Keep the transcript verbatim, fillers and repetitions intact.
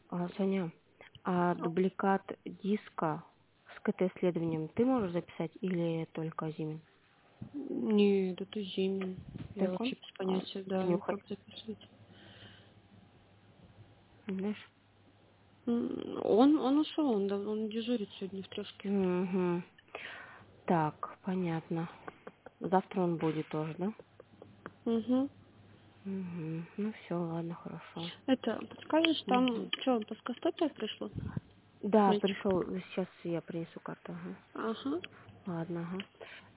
А, Соня, а дубликат диска с КТ-исследованием ты можешь записать или только Зимин? Нет, это Зимин. Я Только он? вообще без А, понятия, да, нюхать, как записывать. знаешь? М, Он, он ушел, он, дав- он дежурит сегодня в трешке. Угу. Так, понятно. Завтра он будет тоже, да? Угу. Угу. Ну все, ладно, хорошо. Это, подскажешь, там, Мгм. что, плоскостопие пришло? Да, Мальчик. пришел. Сейчас я принесу карту. Ага. Ага. Ладно, ага.